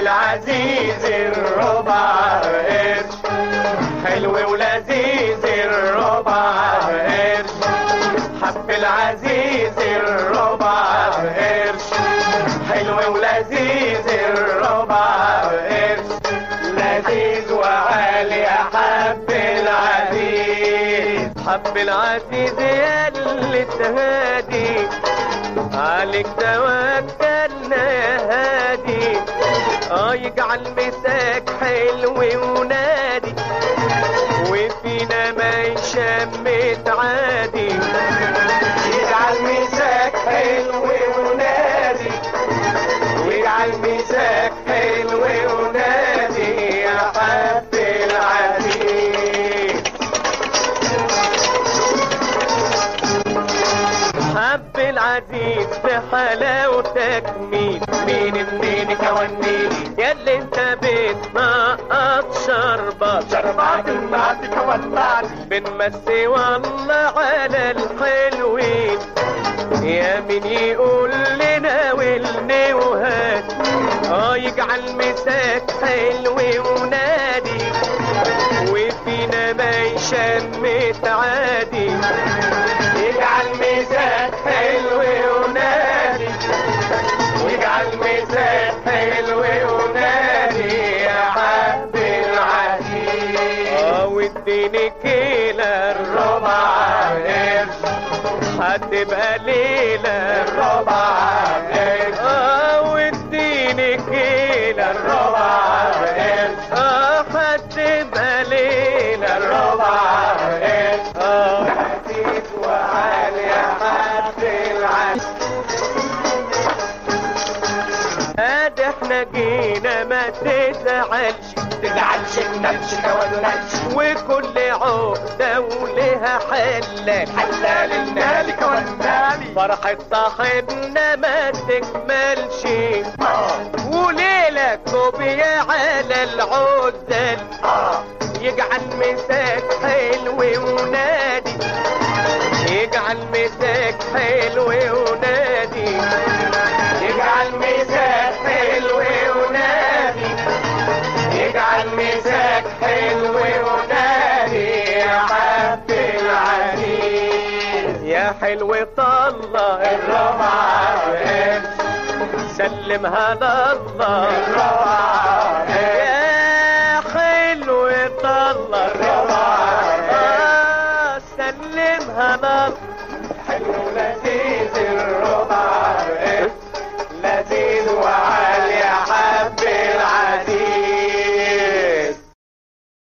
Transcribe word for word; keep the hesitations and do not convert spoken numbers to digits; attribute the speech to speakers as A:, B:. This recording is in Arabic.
A: العزيز الربع قرش، حلو ولذيذ الربع قرش، حب العزيز الربع قرش، حلو ولذيذ الربع قرش، لذيذ وعالي حب العزيز. حب العزيز يا اللي تهادي، عليك توكلنا يا هادي، اه يجعل مساك حلو ونادي، وفينا ما يشمت عادي. يجعل مساك حلو ونادي، ويجعل مساك حلو ونادي يا حب العزيز. حب العزيز في حلاوتك مين مين منين كونيني، يا اللي انت بتنقط شربات شربات النعت كوناني، بنمسي والله على الحلوين، يا مين يقول لنا والني وهات، اه يجعل مساك حلو ونادي، وفينا ما يشمت عادي. يجعل مساك حلو ونادي، ويجعل مساك حلو ونادي يا حب العزيز. اه واديني كيلة الربع قرش، هتبقى ليلة الربع قرش، اه واديني كيلة الربع قرش، اه هتبقى ليلة الربع قرش، اه لذيذ وعالي حب العزيز. ادي احنا جينا ما تزعلش تزعلش النفس كونالش، وكل عقدة ولها حلال حلال النالي كونالي، فرحة صاحبنا ما تكملش، وليلة كوبية على العزل، يجعل مساك حلو ونادي، يجعل مساك حلو ونادي، يجعل مساك حلو ونادي، يجعل مساك حلو ونادي يا حب العزيز. يا حلو طلع الربع قرش، سلمها لله الربع قرش، يا حلو طلع الربع قرش، سلمها لله حلو لذيذ